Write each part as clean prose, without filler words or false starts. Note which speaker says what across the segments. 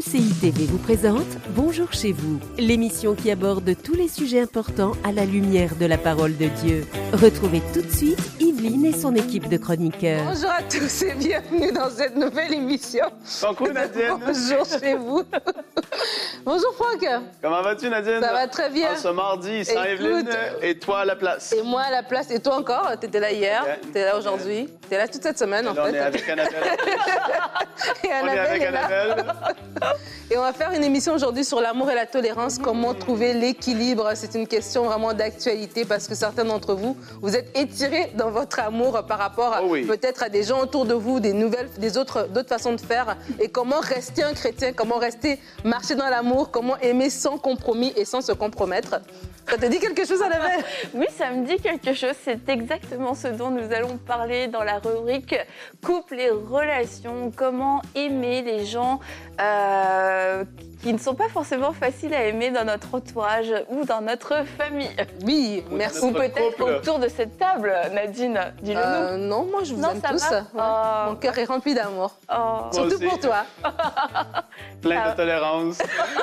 Speaker 1: MCI TV vous présente Bonjour chez vous, l'émission qui aborde tous les sujets importants à la lumière de la parole de Dieu. Retrouvez tout de suite Yveline et son équipe de chroniqueurs.
Speaker 2: Bonjour à tous et bienvenue dans cette nouvelle émission.
Speaker 3: Coucou Nadine.
Speaker 2: Bonjour chez vous. Bonjour Franck.
Speaker 3: Comment vas-tu Nadine?
Speaker 2: Ça va très bien.
Speaker 3: Ce mardi, sans Yveline et toi à la place.
Speaker 2: Et moi à la place. Et toi encore? T'étais là hier, t'es là aujourd'hui, t'es là toute cette semaine en fait.
Speaker 3: On est avec Annabelle.
Speaker 2: Et Annabelle
Speaker 3: on est avec
Speaker 2: est là.
Speaker 3: Annabelle.
Speaker 2: Et on va faire une émission aujourd'hui sur l'amour et la tolérance, comment trouver l'équilibre. C'est une question vraiment d'actualité parce que certains d'entre vous, vous êtes étirés dans votre amour par rapport peut-être à des gens autour de vous, d'autres façons de faire. Et comment rester un chrétien, comment marcher dans l'amour, comment aimer sans compromis et sans se compromettre. Ça te dit quelque chose, Annabelle?
Speaker 4: Oui, ça me dit quelque chose. C'est exactement ce dont nous allons parler dans la rubrique couple et relations. Comment aimer les gens qui ne sont pas forcément faciles à aimer dans notre entourage ou dans notre famille.
Speaker 2: Oui, merci.
Speaker 4: Ou peut-être autour de cette table, Nadine. Dis-le nous.
Speaker 2: Non, moi je vous aime tous. Ouais. Mon cœur est rempli d'amour. Surtout pour toi.
Speaker 3: Plein de tolérance.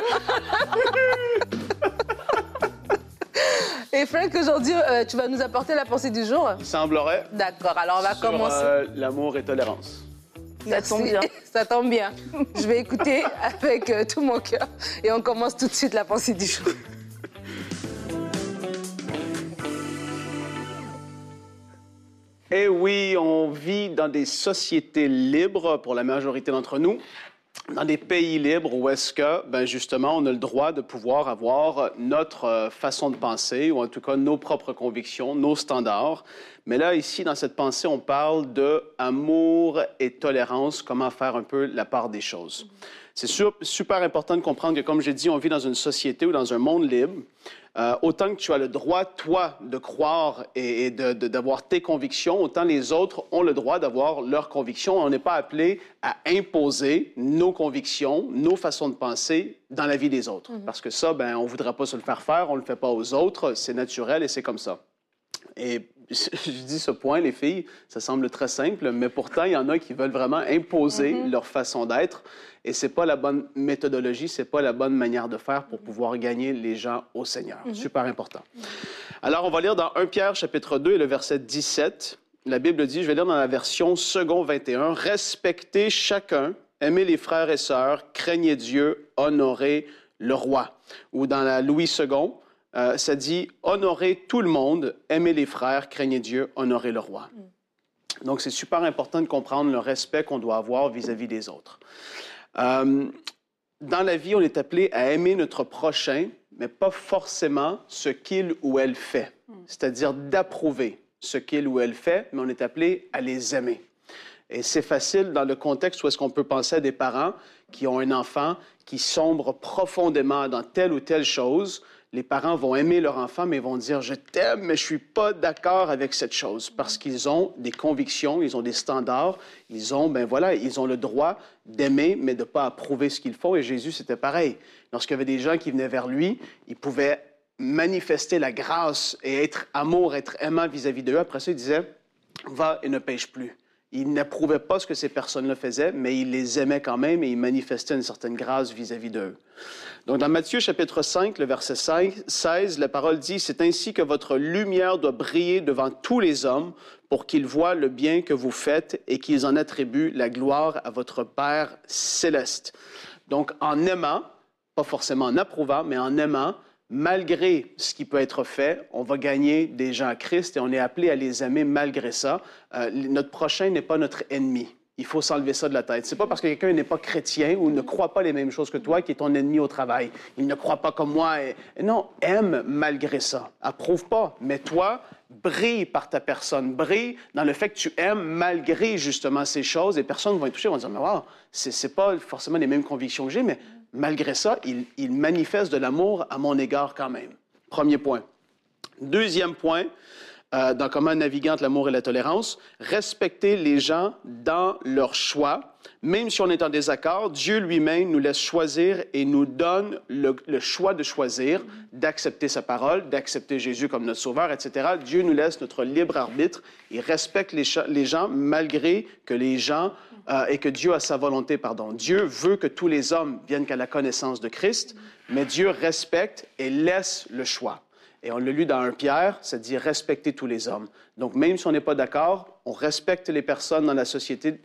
Speaker 2: Et Frank, aujourd'hui, tu vas nous apporter la pensée du jour?
Speaker 3: Il semblerait.
Speaker 2: D'accord, alors on va commencer.
Speaker 3: L'amour et tolérance.
Speaker 4: Ça tombe bien.
Speaker 2: Ça tombe bien. Je vais écouter avec tout mon cœur. Et on commence tout de suite la pensée du jour.
Speaker 3: Eh oui, on vit dans des sociétés libres pour la majorité d'entre nous. Dans des pays libres où est-ce que, justement, on a le droit de pouvoir avoir notre façon de penser, ou en tout cas nos propres convictions, nos standards. Mais là, ici, dans cette pensée, on parle de amour et tolérance, comment faire un peu la part des choses. C'est super important de comprendre que, comme j'ai dit, on vit dans une société ou dans un monde libre. Autant que tu as le droit, toi, de croire et d'avoir tes convictions, autant les autres ont le droit d'avoir leurs convictions. On n'est pas appelé à imposer nos convictions, nos façons de penser dans la vie des autres. Parce que ça, on ne voudrait pas se le faire, on ne le fait pas aux autres, c'est naturel et c'est comme ça. Et je dis ce point, les filles, ça semble très simple, mais pourtant, il y en a qui veulent vraiment imposer leur façon d'être. Et ce n'est pas la bonne méthodologie, ce n'est pas la bonne manière de faire pour pouvoir gagner les gens au Seigneur. Super important. Alors, on va lire dans 1 Pierre, chapitre 2, et le verset 17. La Bible dit, je vais lire dans la version second 21, « Respectez chacun, aimez les frères et sœurs, craignez Dieu, honorez le roi. » Ou dans la Louis II, ça dit « Honorez tout le monde, aimez les frères, craignez Dieu, honorez le roi. » Donc, c'est super important de comprendre le respect qu'on doit avoir vis-à-vis des autres. Dans la vie, on est appelé à aimer notre prochain, mais pas forcément ce qu'il ou elle fait. C'est-à-dire d'approuver ce qu'il ou elle fait, mais on est appelé à les aimer. Et c'est facile dans le contexte où est-ce qu'on peut penser à des parents qui ont un enfant qui sombre profondément dans telle ou telle chose. Les parents vont aimer leur enfant, mais ils vont dire « Je t'aime, mais je ne suis pas d'accord avec cette chose. » Parce qu'ils ont des convictions, ils ont des standards, ils ont le droit d'aimer, mais de ne pas approuver ce qu'ils font. Et Jésus, c'était pareil. Lorsqu'il y avait des gens qui venaient vers lui, il pouvait manifester la grâce et être amour, être aimant vis-à-vis d'eux. Après ça, il disait « Va et ne pêche plus. » Il n'approuvait pas ce que ces personnes-là faisaient, mais il les aimait quand même et il manifestait une certaine grâce vis-à-vis d'eux. Donc, dans Matthieu, chapitre 5, le verset 16, la parole dit « C'est ainsi que votre lumière doit briller devant tous les hommes pour qu'ils voient le bien que vous faites et qu'ils en attribuent la gloire à votre Père céleste. » Donc, en aimant, pas forcément en approuvant, mais en aimant, malgré ce qui peut être fait, on va gagner des gens à Christ et on est appelé à les aimer malgré ça. Notre prochain n'est pas notre ennemi. Il faut s'enlever ça de la tête. C'est pas parce que quelqu'un n'est pas chrétien ou ne croit pas les mêmes choses que toi qui est ton ennemi au travail. Il ne croit pas comme moi. Non, aime malgré ça. Approuve pas. Mais toi, brille par ta personne. Brille dans le fait que tu aimes malgré justement ces choses. Et personne ne va être touché. Ils vont dire, mais wow, c'est pas forcément les mêmes convictions que j'ai, mais malgré ça, il manifeste de l'amour à mon égard quand même. Premier point. Deuxième point, dans Comment naviguer entre l'amour et la tolérance, respecter les gens dans leur choix. Même si on est en désaccord, Dieu lui-même nous laisse choisir et nous donne le choix de choisir, d'accepter sa parole, d'accepter Jésus comme notre sauveur, etc. Dieu nous laisse notre libre arbitre. Il respecte les gens malgré que les gens et que Dieu a sa volonté, pardon. Dieu veut que tous les hommes viennent qu'à la connaissance de Christ, mais Dieu respecte et laisse le choix. Et on l'a lu dans 1 Pierre, ça dit « respecter tous les hommes ». Donc, même si on n'est pas d'accord, on respecte les personnes dans la société,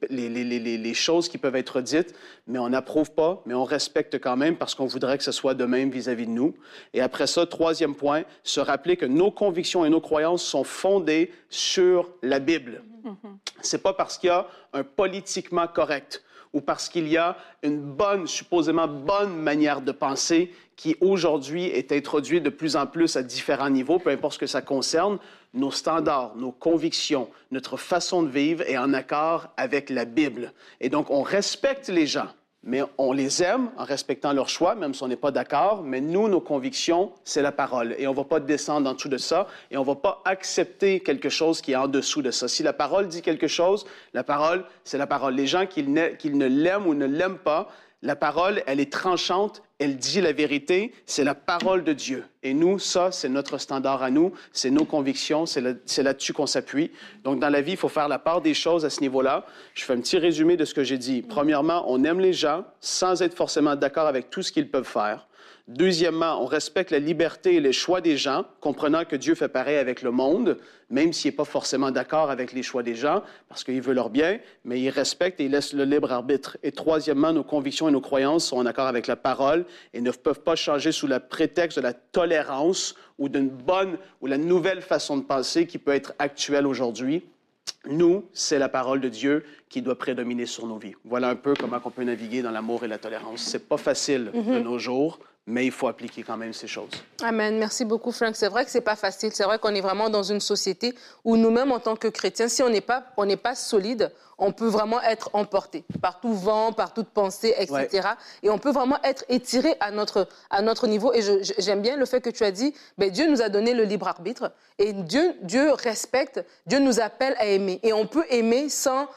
Speaker 3: les choses qui peuvent être dites, mais on n'approuve pas, mais on respecte quand même parce qu'on voudrait que ce soit de même vis-à-vis de nous. Et après ça, troisième point, se rappeler que nos convictions et nos croyances sont fondées sur la Bible. C'est pas parce qu'il y a un politiquement correct ou parce qu'il y a une supposément bonne manière de penser qui, aujourd'hui, est introduite de plus en plus à différents niveaux, peu importe ce que ça concerne, nos standards, nos convictions, notre façon de vivre est en accord avec la Bible. Et donc, on respecte les gens, mais on les aime en respectant leur choix, même si on n'est pas d'accord. Mais nous, nos convictions, c'est la parole. Et on ne va pas descendre en dessous de ça et on ne va pas accepter quelque chose qui est en dessous de ça. Si la parole dit quelque chose, la parole, c'est la parole. Les gens qui ne l'aiment ou ne l'aiment pas, la parole, elle est tranchante, elle dit la vérité, c'est la parole de Dieu. Et nous, ça, c'est notre standard à nous, c'est nos convictions, c'est là-dessus qu'on s'appuie. Donc, dans la vie, il faut faire la part des choses à ce niveau-là. Je fais un petit résumé de ce que j'ai dit. Premièrement, on aime les gens sans être forcément d'accord avec tout ce qu'ils peuvent faire. Deuxièmement, on respecte la liberté et les choix des gens, comprenant que Dieu fait pareil avec le monde, même s'il n'est pas forcément d'accord avec les choix des gens, parce qu'il veut leur bien, mais il respecte et il laisse le libre arbitre. Et troisièmement, nos convictions et nos croyances sont en accord avec la parole et ne peuvent pas changer sous le prétexte de la tolérance ou d'une bonne ou la nouvelle façon de penser qui peut être actuelle aujourd'hui. Nous, c'est la parole de Dieu qui doit prédominer sur nos vies. Voilà un peu comment on peut naviguer dans l'amour et la tolérance. C'est pas facile de nos jours, mais il faut appliquer quand même ces choses.
Speaker 2: Amen. Merci beaucoup, Frank. C'est vrai que c'est pas facile. C'est vrai qu'on est vraiment dans une société où nous-mêmes, en tant que chrétiens, si on n'est pas solide, on peut vraiment être emporté par tout vent, par toute pensée, etc. Ouais. Et on peut vraiment être étiré à notre niveau. Et j'aime bien le fait que tu as dit, Dieu nous a donné le libre arbitre. Et Dieu respecte, Dieu nous appelle à aimer. Et on peut aimer sans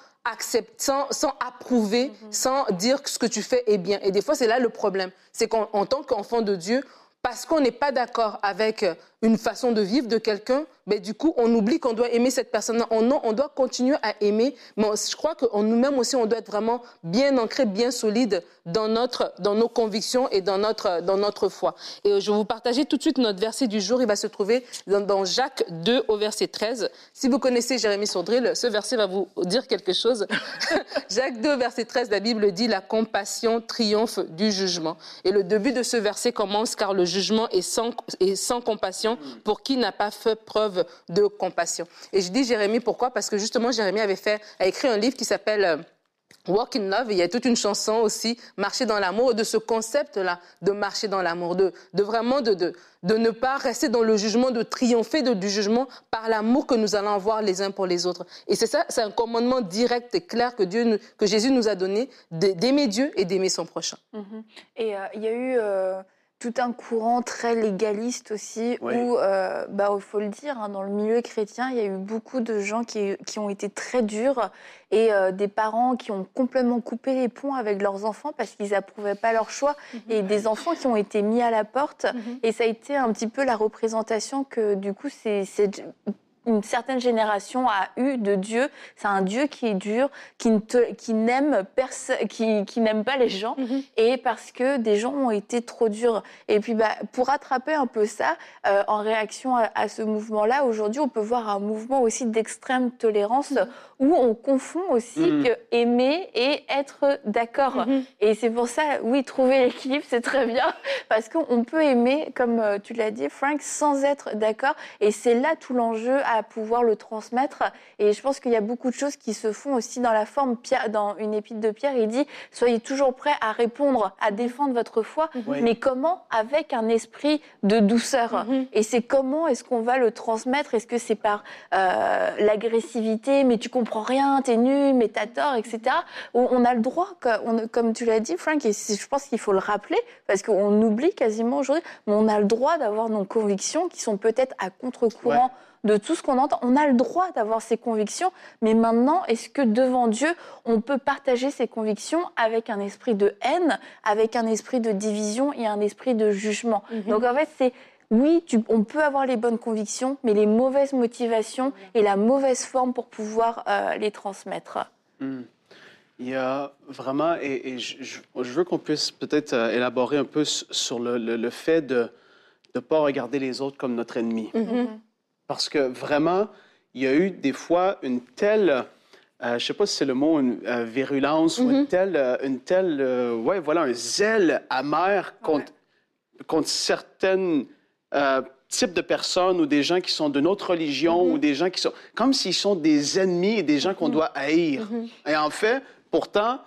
Speaker 2: approuver, sans dire que ce que tu fais est bien. Et des fois, c'est là le problème. C'est qu'en tant qu'enfant de Dieu, parce qu'on n'est pas d'accord avec une façon de vivre de quelqu'un, du coup, on oublie qu'on doit aimer cette personne-là. On doit continuer à aimer, mais je crois que nous-mêmes aussi, on doit être vraiment bien ancré, bien solide dans nos convictions et dans notre foi. Et je vais vous partager tout de suite notre verset du jour. Il va se trouver dans Jacques 2 au verset 13. Si vous connaissez Jérémie Sourdril, ce verset va vous dire quelque chose. Jacques 2, verset 13, la Bible dit « La compassion triomphe du jugement ». Et le début de ce verset commence « Car le jugement est sans compassion pour qui n'a pas fait preuve de compassion ». Et je dis Jérémie, pourquoi? Parce que justement, Jérémie a écrit un livre qui s'appelle Walk in Love. Et il y a toute une chanson aussi, Marcher dans l'amour, de ce concept-là, de marcher dans l'amour, de vraiment de ne pas rester dans le jugement, de triompher du jugement par l'amour que nous allons avoir les uns pour les autres. Et c'est ça, c'est un commandement direct et clair que Jésus nous a donné, d'aimer Dieu et d'aimer son prochain.
Speaker 4: Et il y a eu tout un courant très légaliste aussi, oui. Où, il faut le dire, dans le milieu chrétien, il y a eu beaucoup de gens qui ont été très durs et des parents qui ont complètement coupé les ponts avec leurs enfants parce qu'ils n'approuvaient pas leur choix et des enfants qui ont été mis à la porte. Et ça a été un petit peu la représentation que, du coup, une certaine génération a eu de Dieu. C'est un Dieu qui est dur, qui n'aime pas les gens, et parce que des gens ont été trop durs. Et puis, pour rattraper un peu ça, en réaction à ce mouvement-là, aujourd'hui, on peut voir un mouvement aussi d'extrême tolérance où on confond aussi que aimer et être d'accord. Et c'est pour ça, oui, trouver l'équilibre, c'est très bien, parce qu'on peut aimer, comme tu l'as dit, Frank, sans être d'accord. Et c'est là tout l'enjeu à pouvoir le transmettre. Et je pense qu'il y a beaucoup de choses qui se font aussi dans la forme. Dans une épître de Pierre, il dit « Soyez toujours prêts à répondre, à défendre votre foi, mais comment? Avec un esprit de douceur. Et c'est comment est-ce qu'on va le transmettre? Est-ce que c'est par l'agressivité, mais tu comprends rien, t'es nul, mais t'as tort, etc. On a le droit, comme tu l'as dit, Frank, et je pense qu'il faut le rappeler, parce qu'on oublie quasiment aujourd'hui, mais on a le droit d'avoir nos convictions qui sont peut-être à contre-courant de tout ce qu'on entend. On a le droit d'avoir ses convictions, mais maintenant, est-ce que devant Dieu, on peut partager ses convictions avec un esprit de haine, avec un esprit de division et un esprit de jugement? Donc en fait, c'est... Oui, on peut avoir les bonnes convictions, mais les mauvaises motivations et la mauvaise forme pour pouvoir les transmettre.
Speaker 3: Il y a vraiment, et je veux qu'on puisse peut-être élaborer un peu sur le fait de ne pas regarder les autres comme notre ennemi. Parce que vraiment, il y a eu des fois une telle, je ne sais pas si c'est le mot, une virulence, ou ouais, voilà, un zèle amer contre certaines types de personnes ou des gens qui sont d'une autre religion ou des gens qui sont... Comme s'ils sont des ennemis et des gens qu'on doit haïr. Et en fait, pourtant,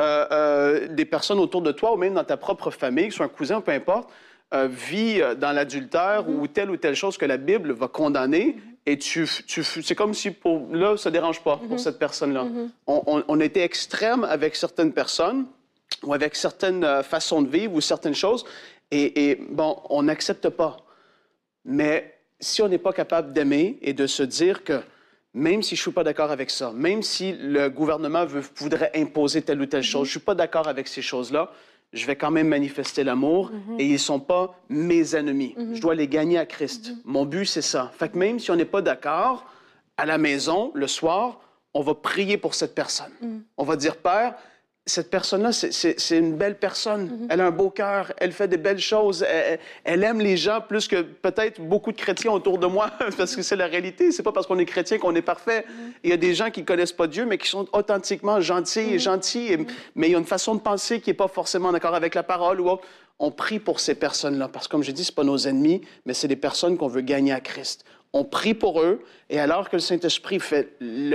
Speaker 3: des personnes autour de toi ou même dans ta propre famille, que ce soit un cousin, peu importe, vit dans l'adultère ou telle chose que la Bible va condamner et c'est comme si là, ça ne dérange pas pour cette personne-là. On était extrême avec certaines personnes ou avec certaines façons de vivre ou certaines choses et bon, on n'accepte pas. Mais si on n'est pas capable d'aimer et de se dire que même si je ne suis pas d'accord avec ça, même si le gouvernement voudrait imposer telle ou telle chose, je ne suis pas d'accord avec ces choses-là, je vais quand même manifester l'amour et ils ne sont pas mes ennemis. Je dois les gagner à Christ. Mon but, c'est ça. Fait que même si on n'est pas d'accord, à la maison, le soir, on va prier pour cette personne. On va dire, Père, cette personne-là, c'est une belle personne. Elle a un beau cœur, elle fait des belles choses, elle aime les gens plus que peut-être beaucoup de chrétiens autour de moi, parce que c'est la réalité. C'est pas parce qu'on est chrétien qu'on est parfait. Il y a des gens qui connaissent pas Dieu, mais qui sont authentiquement gentils, mais il y a une façon de penser qui est pas forcément d'accord avec la parole ou autre. On prie pour ces personnes-là, parce que comme je dis, c'est pas nos ennemis, mais c'est des personnes qu'on veut gagner à Christ. On prie pour eux, et alors que le Saint-Esprit fait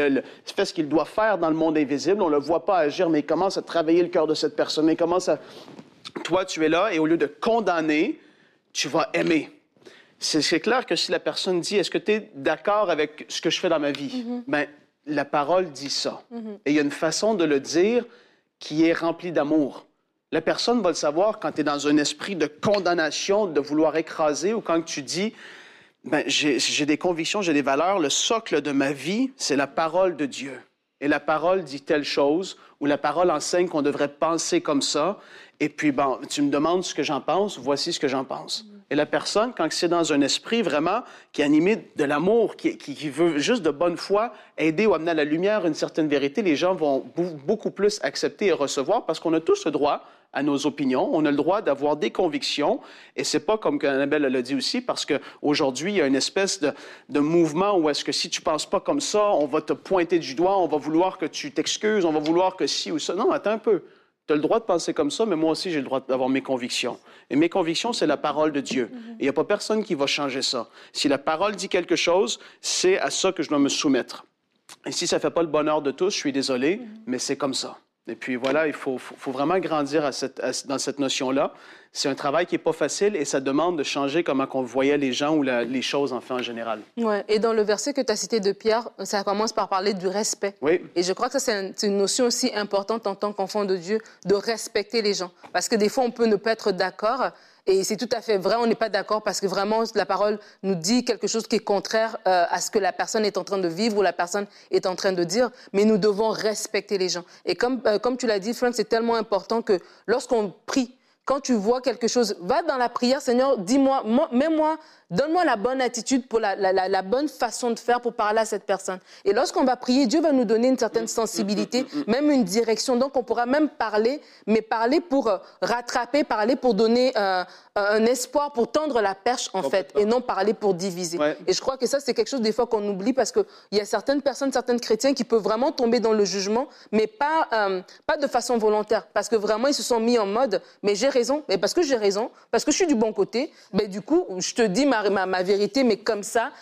Speaker 3: ce qu'il doit faire dans le monde invisible, on ne le voit pas agir, mais il commence à travailler le cœur de cette personne. Il commence à... Toi, tu es là, et au lieu de condamner, tu vas aimer. C'est clair que si la personne dit « Est-ce que tu es d'accord avec ce que je fais dans ma vie? » Bien, la parole dit ça. Et il y a une façon de le dire qui est remplie d'amour. La personne va le savoir quand tu es dans un esprit de condamnation, de vouloir écraser, ou quand tu dis... Ben, j'ai des convictions, j'ai des valeurs. Le socle de ma vie, c'est la parole de Dieu. Et la parole dit telle chose, ou la parole enseigne qu'on devrait penser comme ça. Et puis, bon, tu me demandes ce que j'en pense, voici ce que j'en pense. Et la personne, quand c'est dans un esprit vraiment qui est animé de l'amour, qui veut juste de bonne foi aider ou amener à la lumière une certaine vérité, les gens vont beaucoup plus accepter et recevoir parce qu'on a tous le droit à nos opinions. On a le droit d'avoir des convictions. Et c'est pas comme Annabelle l'a dit aussi, parce qu'aujourd'hui, il y a une espèce de mouvement où est-ce que si tu penses pas comme ça, on va te pointer du doigt, on va vouloir que tu t'excuses, on va vouloir que ci ou ça. Non, attends un peu. Tu as le droit de penser comme ça, mais moi aussi, j'ai le droit d'avoir mes convictions. Et mes convictions, c'est la parole de Dieu. Et il n'y a pas personne qui va changer ça. Si la parole dit quelque chose, c'est à ça que je dois me soumettre. Et si ça ne fait pas le bonheur de tous, je suis désolé, mais c'est comme ça. Et puis voilà, il faut vraiment grandir dans cette notion-là. C'est un travail qui n'est pas facile et ça demande de changer comment on voyait les gens ou les choses en général.
Speaker 2: Ouais. Et dans le verset que tu as cité de Pierre, ça commence par parler du respect.
Speaker 3: Oui.
Speaker 2: Et je crois que ça, c'est une notion aussi importante en tant qu'enfant de Dieu, de respecter les gens. Parce que des fois, on peut ne pas être d'accord. Et c'est tout à fait vrai, on n'est pas d'accord parce que vraiment, la parole nous dit quelque chose qui est contraire à ce que la personne est en train de vivre ou la personne est en train de dire, mais nous devons respecter les gens. Et comme tu l'as dit, Frank, c'est tellement important que lorsqu'on prie, quand tu vois quelque chose, va dans la prière, Seigneur, dis-moi, donne-moi la bonne attitude pour la bonne façon de faire pour parler à cette personne. Et lorsqu'on va prier, Dieu va nous donner une certaine sensibilité, même une direction. Donc, on pourra même parler, mais parler pour rattraper, parler pour donner un espoir, pour tendre la perche, en fait, et non parler pour diviser. Ouais. Et je crois que ça, c'est quelque chose, des fois, qu'on oublie parce qu'il y a certaines personnes, certains chrétiens qui peuvent vraiment tomber dans le jugement, mais pas de façon volontaire. Parce que vraiment, ils se sont mis en mode, mais j'ai raison, mais parce que j'ai raison, parce que je suis du bon côté, mais du coup, je te dis ma vérité, mais comme ça,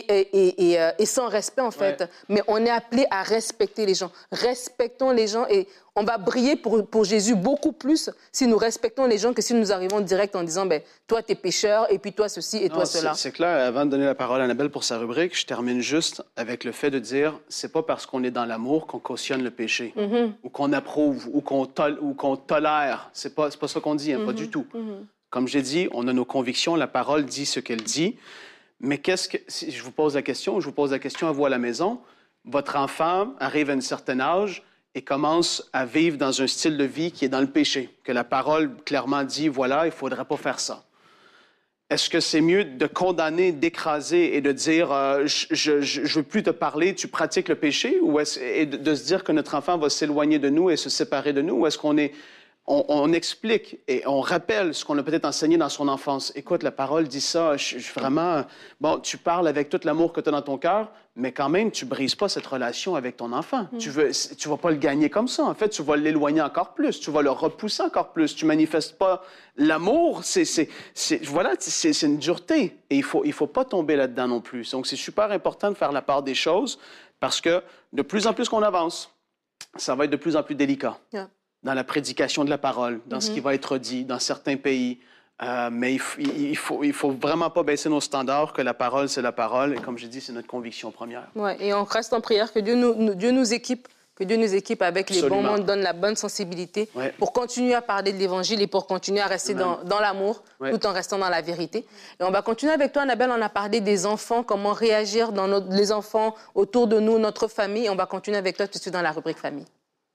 Speaker 2: et sans respect, en fait. Ouais. Mais on est appelé à respecter les gens. Respectons les gens et on va briller pour Jésus beaucoup plus si nous respectons les gens que si nous arrivons direct en disant, ben, toi, t'es pécheur, et puis toi, ceci, et toi, cela.
Speaker 3: C'est clair. Avant de donner la parole à Annabelle pour sa rubrique, je termine juste avec le fait de dire, c'est pas parce qu'on est dans l'amour qu'on cautionne le péché, ou qu'on approuve, ou qu'on tolère. C'est pas ça qu'on dit, hein, pas du tout. Comme j'ai dit, on a nos convictions, la parole dit ce qu'elle dit, Mais si je vous pose la question à vous à la maison, votre enfant arrive à un certain âge et commence à vivre dans un style de vie qui est dans le péché, que la parole clairement dit, voilà, il ne faudrait pas faire ça. Est-ce que c'est mieux de condamner, d'écraser et de dire je ne veux plus te parler, tu pratiques le péché, et de se dire que notre enfant va s'éloigner de nous et se séparer de nous, ou est-ce qu'on explique et on rappelle ce qu'on a peut-être enseigné dans son enfance? Écoute, la parole dit ça, vraiment, bon, tu parles avec tout l'amour que tu as dans ton cœur, mais quand même, tu ne brises pas cette relation avec ton enfant. Tu ne vas pas le gagner comme ça. En fait, tu vas l'éloigner encore plus, tu vas le repousser encore plus. Tu ne manifestes pas l'amour. C'est une dureté. Et il faut pas tomber là-dedans non plus. Donc, c'est super important de faire la part des choses parce que de plus en plus qu'on avance, ça va être de plus en plus délicat. Yeah. Dans la prédication de la parole, dans ce qui va être dit dans certains pays. Mais il faut vraiment pas baisser nos standards, que la parole, c'est la parole. Et comme je dis, c'est notre conviction première.
Speaker 2: Ouais, et on reste en prière que Dieu nous équipe, avec les bons mots, donne la bonne sensibilité pour continuer à parler de l'Évangile et pour continuer à rester dans l'amour, tout en restant dans la vérité. Et on va continuer avec toi, Annabelle. On a parlé des enfants, comment réagir les enfants autour de nous, notre famille. Et on va continuer avec toi tout de suite dans la rubrique famille.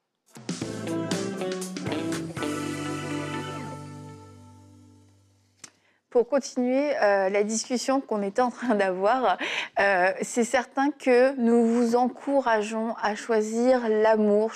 Speaker 4: Pour continuer la discussion qu'on était en train d'avoir, c'est certain que nous vous encourageons à choisir l'amour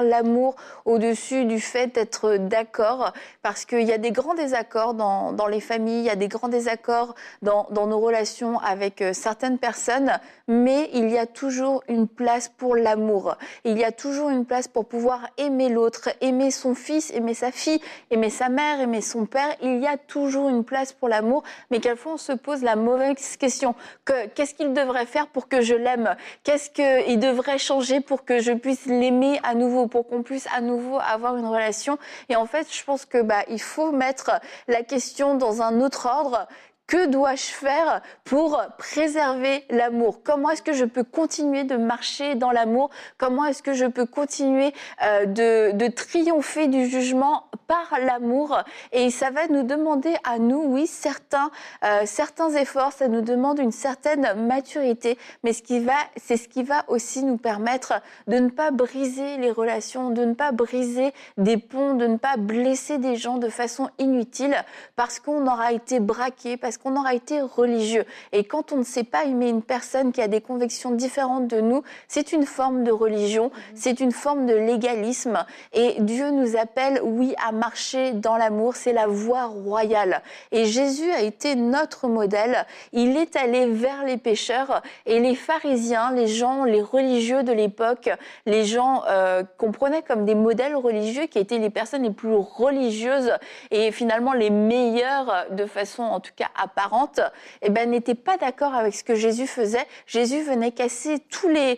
Speaker 4: au-dessus du fait d'être d'accord, parce qu'il y a des grands désaccords dans les familles, il y a des grands désaccords dans nos relations avec certaines personnes, mais il y a toujours une place pour l'amour. Il y a toujours une place pour pouvoir aimer l'autre, aimer son fils, aimer sa fille, aimer sa mère, aimer son père. Il y a toujours une place pour l'amour, mais quelquefois on se pose la mauvaise question. Qu'est-ce qu'il devrait faire pour que je l'aime? Qu'est-ce qu'il devrait changer pour que je puisse l'aimer à nouveau, pour qu'on puisse à nouveau avoir une relation? Et en fait, je pense que il faut mettre la question dans un autre ordre. Que dois-je faire pour préserver l'amour? Comment est-ce que je peux continuer de marcher dans l'amour? Comment est-ce que je peux continuer de triompher du jugement par l'amour? Et ça va nous demander à nous, oui, certains efforts, ça nous demande une certaine maturité, mais c'est ce qui va aussi nous permettre de ne pas briser les relations, de ne pas briser des ponts, de ne pas blesser des gens de façon inutile parce qu'on aura été braqué, parce qu'on aura été religieux. Et quand on ne sait pas aimer une personne qui a des convictions différentes de nous, c'est une forme de religion, c'est une forme de légalisme. Et Dieu nous appelle, oui, à marcher dans l'amour, c'est la voie royale. Et Jésus a été notre modèle. Il est allé vers les pécheurs et les pharisiens, les religieux de l'époque, les gens qu'on prenait comme des modèles religieux, qui étaient les personnes les plus religieuses et finalement les meilleures de façon en tout cas apparente, n'étaient pas d'accord avec ce que Jésus faisait. Jésus venait casser tous les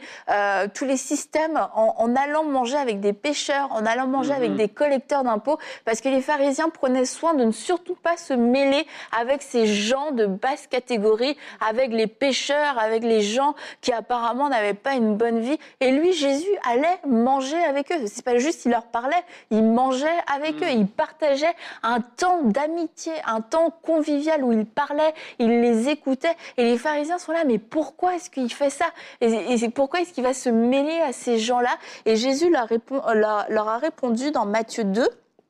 Speaker 4: systèmes en allant manger avec des pécheurs, en allant manger avec des collecteurs d'impôts, parce que les pharisiens prenaient soin de ne surtout pas se mêler avec ces gens de basse catégorie, avec les pécheurs, avec les gens qui apparemment n'avaient pas une bonne vie. Et lui, Jésus, allait manger avec eux. C'est pas juste qu'il leur parlait, il mangeait avec eux, il partageait un temps d'amitié, un temps convivial où il parlait, il les écoutait. Et les pharisiens sont là, mais pourquoi est-ce qu'il fait ça? Et pourquoi est-ce qu'il va se mêler à ces gens-là? Et Jésus leur a répondu dans Matthieu 2.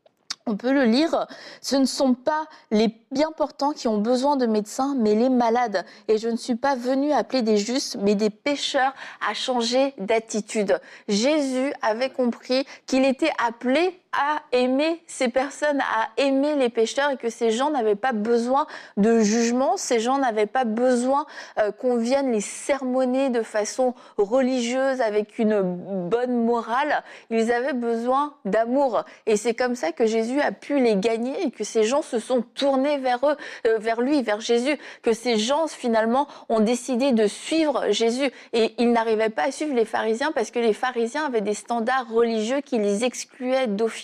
Speaker 4: On peut le lire, ce ne sont pas les bien portants qui ont besoin de médecins, mais les malades. Et je ne suis pas venu appeler des justes, mais des pécheurs à changer d'attitude. Jésus avait compris qu'il était appelé à aimer ces personnes, à aimer les pécheurs, et que ces gens n'avaient pas besoin de jugement, ces gens n'avaient pas besoin qu'on vienne les sermonner de façon religieuse avec une bonne morale. Ils avaient besoin d'amour. Et c'est comme ça que Jésus a pu les gagner et que ces gens se sont tournés vers lui, vers Jésus, que ces gens finalement ont décidé de suivre Jésus. Et ils n'arrivaient pas à suivre les pharisiens parce que les pharisiens avaient des standards religieux qui les excluaient d'office.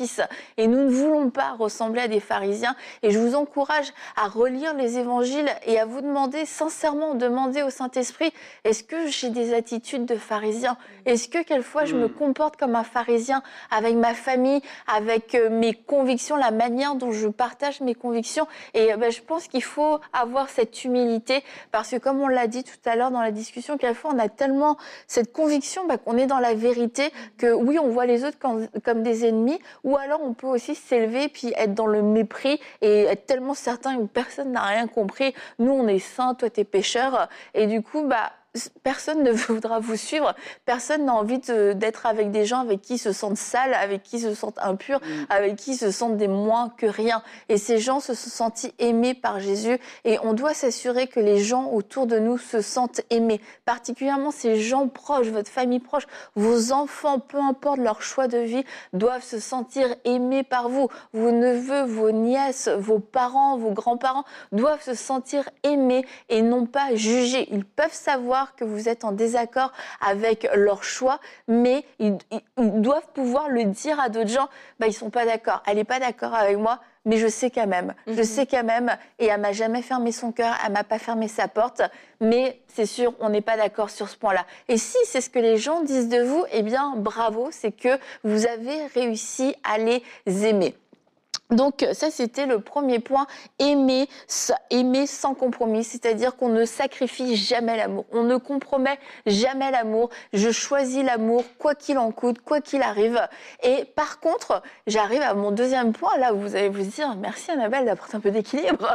Speaker 4: sacrifice. Et nous ne voulons pas ressembler à des pharisiens. Et je vous encourage à relire les évangiles et à vous demander, sincèrement, demander au Saint-Esprit, est-ce que j'ai des attitudes de pharisien? Est-ce que quelquefois je me comporte comme un pharisien avec ma famille, avec mes convictions, la manière dont je partage mes convictions? Et je pense qu'il faut avoir cette humilité parce que comme on l'a dit tout à l'heure dans la discussion, quelquefois on a tellement cette conviction qu'on est dans la vérité que oui, on voit les autres comme des ennemis, ou alors on peut aussi s'élever puis être dans le mépris et être tellement certain que personne n'a rien compris. Nous, on est saints, toi, t'es pécheur. Et du coup, personne ne voudra vous suivre. Personne n'a envie d'être avec des gens avec qui ils se sentent sales, avec qui ils se sentent impurs, avec qui ils se sentent des moins que rien. Et ces gens se sont sentis aimés par Jésus. Et on doit s'assurer que les gens autour de nous se sentent aimés. Particulièrement ces gens proches, votre famille proche, vos enfants, peu importe leur choix de vie, doivent se sentir aimés par vous. Vos neveux, vos nièces, vos parents, vos grands-parents doivent se sentir aimés et non pas jugés. Ils peuvent savoir que vous êtes en désaccord avec leur choix, mais ils doivent pouvoir le dire à d'autres gens. Ils sont pas d'accord. Elle est pas d'accord avec moi, mais je sais quand même. Je sais quand même. Et elle m'a jamais fermé son cœur, elle m'a pas fermé sa porte. Mais c'est sûr, on n'est pas d'accord sur ce point-là. Et si c'est ce que les gens disent de vous, eh bien, bravo, c'est que vous avez réussi à les aimer. Donc ça, c'était le premier point, aimer sans compromis, c'est-à-dire qu'on ne sacrifie jamais l'amour, on ne compromet jamais l'amour, je choisis l'amour quoi qu'il en coûte, quoi qu'il arrive. Et par contre, j'arrive à mon deuxième point, là où vous allez vous dire, merci Annabelle d'apporter un peu d'équilibre.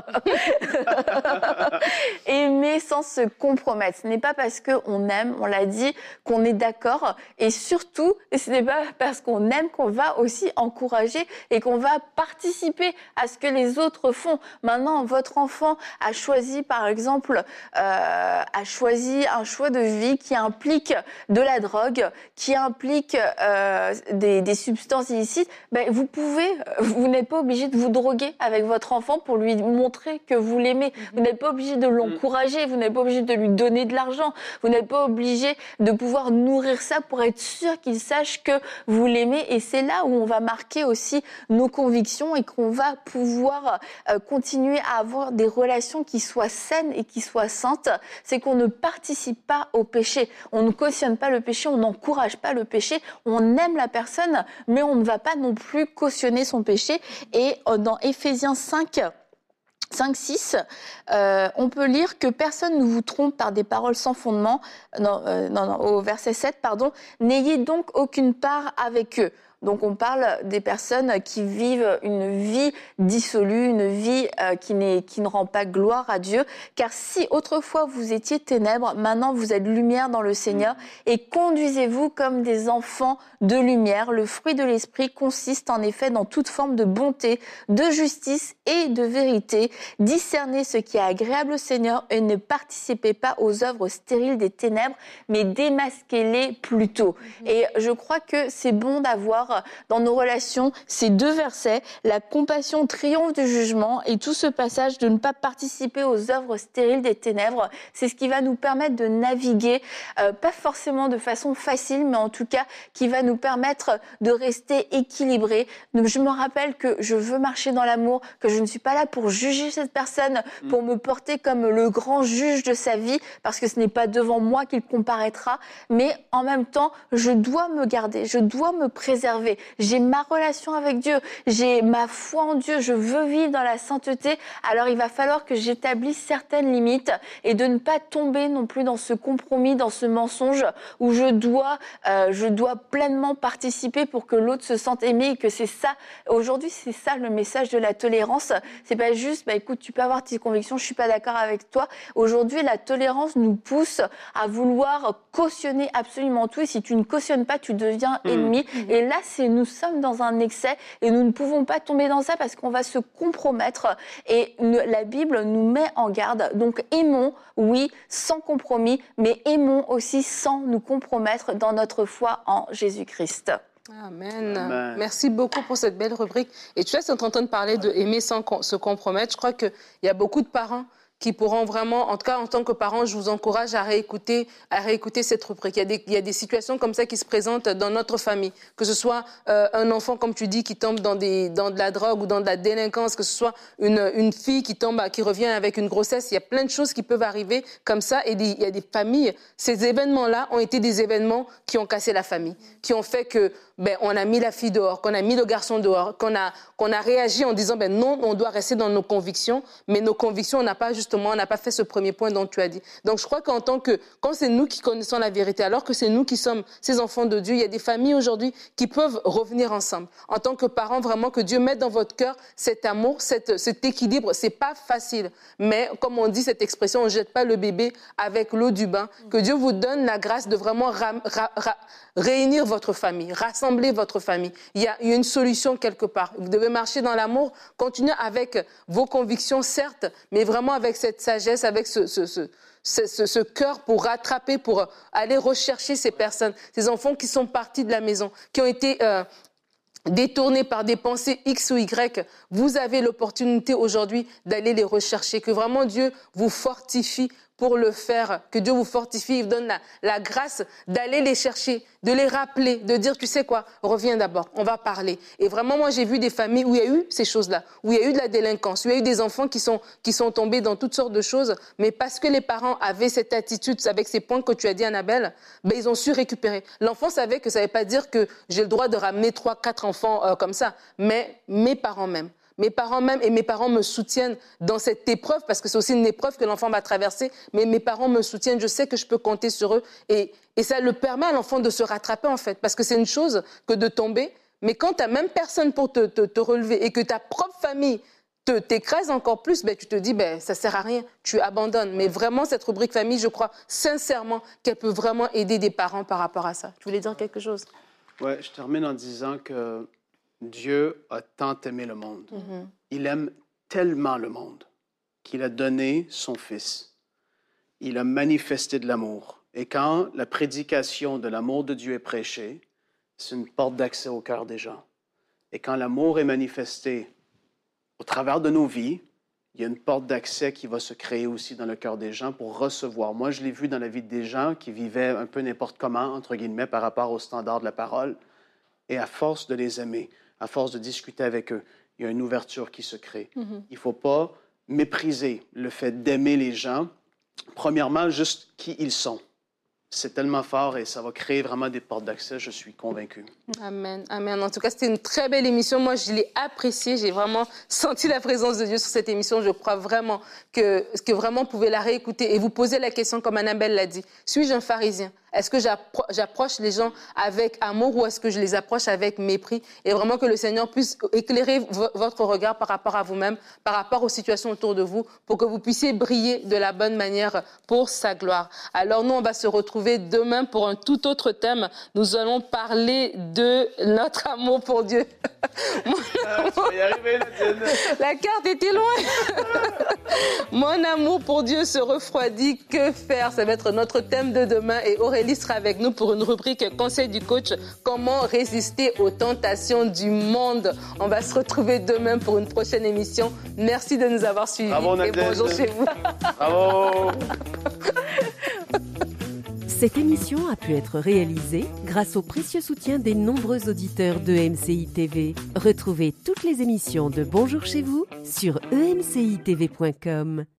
Speaker 4: Aimer sans se compromettre, ce n'est pas parce qu'on aime, on l'a dit, qu'on est d'accord, et surtout, ce n'est pas parce qu'on aime qu'on va aussi encourager et qu'on va participer à ce que les autres font. Maintenant, votre enfant a choisi, par exemple, un choix de vie qui implique de la drogue, qui implique des substances illicites. Vous n'êtes pas obligé de vous droguer avec votre enfant pour lui montrer que vous l'aimez. Vous n'êtes pas obligé de l'encourager, vous n'êtes pas obligé de lui donner de l'argent, vous n'êtes pas obligé de pouvoir nourrir ça pour être sûr qu'il sache que vous l'aimez. Et c'est là où on va marquer aussi nos convictions et qu'on va pouvoir continuer à avoir des relations qui soient saines et qui soient saintes. C'est qu'on ne participe pas au péché. On ne cautionne pas le péché, on n'encourage pas le péché. On aime la personne, mais on ne va pas non plus cautionner son péché. Et dans Éphésiens 5-6, on peut lire que personne ne vous trompe par des paroles sans fondement. Au verset 7, n'ayez donc aucune part avec eux. Donc on parle des personnes qui vivent une vie dissolue, une vie qui ne rend pas gloire à Dieu. Car si autrefois vous étiez ténèbres, maintenant vous êtes lumière dans le Seigneur et conduisez-vous comme des enfants de lumière. Le fruit de l'esprit consiste en effet dans toute forme de bonté, de justice et de vérité. Discernez ce qui est agréable au Seigneur et ne participez pas aux œuvres stériles des ténèbres, mais démasquez-les plutôt. Et je crois que c'est bon d'avoir dans nos relations ces deux versets, la compassion triomphe du jugement, et tout ce passage de ne pas participer aux œuvres stériles des ténèbres, c'est ce qui va nous permettre de naviguer, pas forcément de façon facile, mais en tout cas qui va nous permettre de rester équilibrés. Je me rappelle que je veux marcher dans l'amour, que je ne suis pas là pour juger cette personne, pour me porter comme le grand juge de sa vie, parce que ce n'est pas devant moi qu'il comparaîtra, mais en même temps, je dois me garder, je dois me préserver. J'ai ma relation avec Dieu, j'ai ma foi en Dieu, je veux vivre dans la sainteté. Alors il va falloir que j'établisse certaines limites et de ne pas tomber non plus dans ce compromis, dans ce mensonge où je dois pleinement participer pour que l'autre se sente aimé et que c'est ça. Aujourd'hui, c'est ça le message de la tolérance. C'est pas juste, écoute, tu peux avoir tes convictions, je suis pas d'accord avec toi. Aujourd'hui, la tolérance nous pousse à vouloir cautionner absolument tout. Et si tu ne cautionnes pas, tu deviens ennemi. Et là, nous sommes dans un excès et nous ne pouvons pas tomber dans ça parce qu'on va se compromettre. Et la Bible nous met en garde. Donc aimons, oui, sans compromis, mais aimons aussi sans nous compromettre dans notre foi en Jésus-Christ.
Speaker 2: Amen. Merci beaucoup pour cette belle rubrique. Et tu vois, c'est en train de parler de aimer sans se compromettre. Je crois qu'il y a beaucoup de parents qui pourront vraiment, en tout cas en tant que parents, je vous encourage à réécouter cette rubrique. Il y a des situations comme ça qui se présentent dans notre famille, que ce soit un enfant, comme tu dis, qui tombe dans de la drogue ou dans de la délinquance, que ce soit une fille qui revient avec une grossesse. Il y a plein de choses qui peuvent arriver comme ça, et il y a des familles. Ces événements-là ont été des événements qui ont cassé la famille, qui ont fait que on a mis la fille dehors, qu'on a mis le garçon dehors, qu'on a réagi en disant non, on doit rester dans nos convictions, mais nos convictions, on n'a pas fait ce premier point dont tu as dit. Donc je crois quand c'est nous qui connaissons la vérité, alors que c'est nous qui sommes ces enfants de Dieu, il y a des familles aujourd'hui qui peuvent revenir ensemble. En tant que parents, vraiment que Dieu mette dans votre cœur cet amour, cet équilibre. C'est pas facile, mais comme on dit cette expression, on jette pas le bébé avec l'eau du bain. Que Dieu vous donne la grâce de vraiment réunir votre famille, rassembler votre famille. Il y a une solution quelque part. Vous devez marcher dans l'amour, continuer avec vos convictions, certes, mais vraiment avec cette sagesse, avec ce cœur pour rattraper, pour aller rechercher ces personnes, ces enfants qui sont partis de la maison, qui ont été détournés par des pensées X ou Y. Vous avez l'opportunité aujourd'hui d'aller les rechercher, que vraiment Dieu vous fortifie pour le faire, que Dieu vous fortifie, il vous donne la grâce d'aller les chercher, de les rappeler, de dire, tu sais quoi, reviens d'abord, on va parler. Et vraiment, moi, j'ai vu des familles où il y a eu ces choses-là, où il y a eu de la délinquance, où il y a eu des enfants qui sont tombés dans toutes sortes de choses, mais parce que les parents avaient cette attitude, avec ces points que tu as dit, Annabelle, ils ont su récupérer. L'enfant savait que ça ne veut pas dire que j'ai le droit de ramener 3, 4 enfants comme ça, mais mes parents même et mes parents me soutiennent dans cette épreuve, parce que c'est aussi une épreuve que l'enfant va traverser, mais mes parents me soutiennent, je sais que je peux compter sur eux, et ça le permet à l'enfant de se rattraper en fait, parce que c'est une chose que de tomber, mais quand tu n'as même personne pour te relever et que ta propre famille t'écrase encore plus, tu te dis, ça sert à rien, tu abandonnes. Mais vraiment, cette rubrique famille, je crois sincèrement qu'elle peut vraiment aider des parents par rapport à ça. Tu voulais dire quelque chose?
Speaker 3: Ouais, je termine en disant que Dieu a tant aimé le monde. Mm-hmm. Il aime tellement le monde qu'il a donné son Fils. Il a manifesté de l'amour. Et quand la prédication de l'amour de Dieu est prêchée, c'est une porte d'accès au cœur des gens. Et quand l'amour est manifesté au travers de nos vies, il y a une porte d'accès qui va se créer aussi dans le cœur des gens pour recevoir. Moi, je l'ai vu dans la vie des gens qui vivaient un peu n'importe comment, entre guillemets, par rapport aux standards de la parole. Et à force de les aimer, à force de discuter avec eux, il y a une ouverture qui se crée. Mm-hmm. Il ne faut pas mépriser le fait d'aimer les gens. Premièrement, juste qui ils sont. C'est tellement fort et ça va créer vraiment des portes d'accès, je suis convaincue.
Speaker 2: Amen, amen. En tout cas, c'était une très belle émission. Moi, je l'ai appréciée. J'ai vraiment senti la présence de Dieu sur cette émission. Je crois vraiment que vraiment vous pouvez la réécouter et vous poser la question comme Annabelle l'a dit. Suis-je un pharisien? Est-ce que j'approche les gens avec amour ou est-ce que je les approche avec mépris? Et vraiment que le Seigneur puisse éclairer votre regard par rapport à vous-même, par rapport aux situations autour de vous, pour que vous puissiez briller de la bonne manière pour sa gloire. Alors nous, on va se retrouver demain pour un tout autre thème. Nous allons parler de notre amour pour Dieu.
Speaker 3: Tu vas y arriver, Nadine.
Speaker 2: La carte était loin. Mon amour pour Dieu se refroidit. Que faire? Ça va être notre thème de demain et Aurélie sera avec nous pour une rubrique Conseil du coach, comment résister aux tentations du monde. On va se retrouver demain pour une prochaine émission. Merci de nous avoir suivis.
Speaker 3: Bravo,
Speaker 2: et bonjour chez vous.
Speaker 3: Bravo.
Speaker 1: Cette émission a pu être réalisée grâce au précieux soutien des nombreux auditeurs de MCI TV. Retrouvez toutes les émissions de Bonjour chez vous sur emcitv.com.